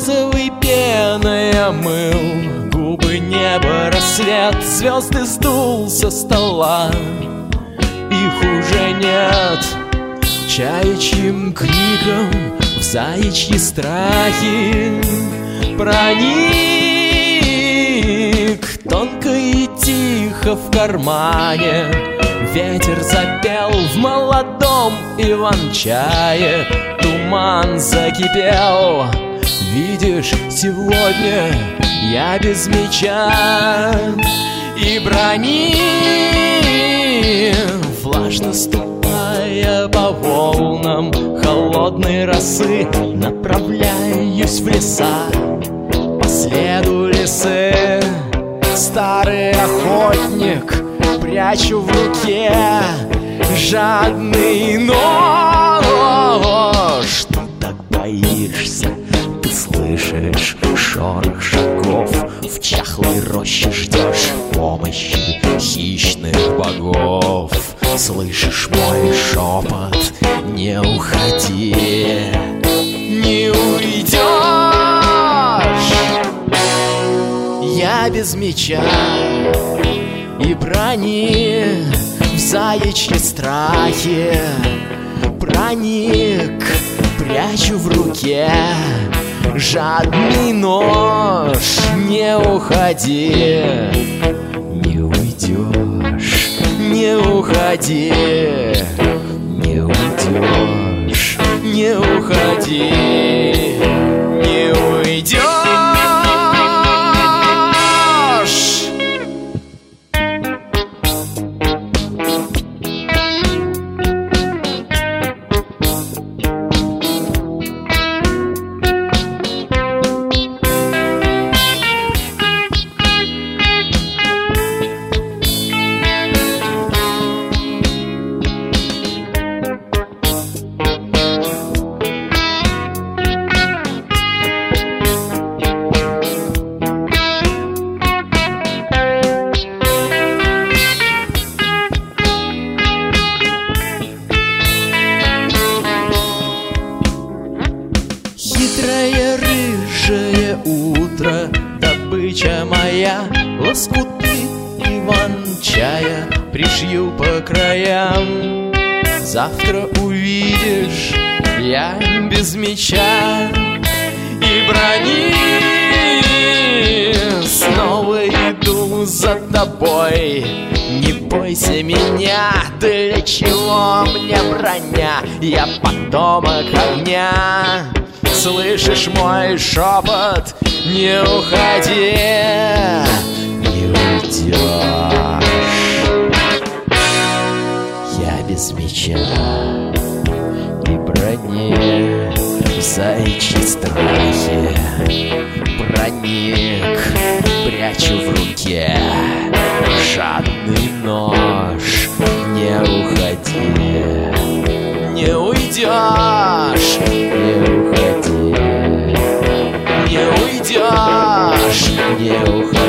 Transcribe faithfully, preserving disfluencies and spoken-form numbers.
розовой пеной омыл губы, небо, рассвет, звезды сдул со стола. Их уже нет. Чаячьим криком в заячьи страхи проник тонко и тихо в кармане. Ветер запел в молодом иван-чае, туман закипел. Видишь, сегодня я без меча и брони, влажно ступая по волнам холодной росы, направляюсь в леса по следу лисы. Старый охотник, прячу в руке жадный нож. Ты так боишься, ты слышишь шорох шагов, в чахлой роще ждешь помощи хищных богов. Слышишь мой шепот, не уходи, не уйдешь. Я без меча и брони, в заячьи страхи проник, прячу в руке жадный нож. Не уходи, не уйдешь, не уходи, не уйдешь, не уходи, не уйдешь. Хитрое рыжее утро, добыча моя, лоскуты иван-чая пришью по краям. Завтра увидишь, я без меча и брони, снова иду за тобой. Не бойся меня, для чего мне броня? Я потомок огня. Слышишь мой шепот? Не уходи, не уйдешь. Я без меча и брони, в заячьи страхи проник, прячу в руке жадный нож. Не уходи, не уйдешь, не уходи, не уйдешь, не уходи.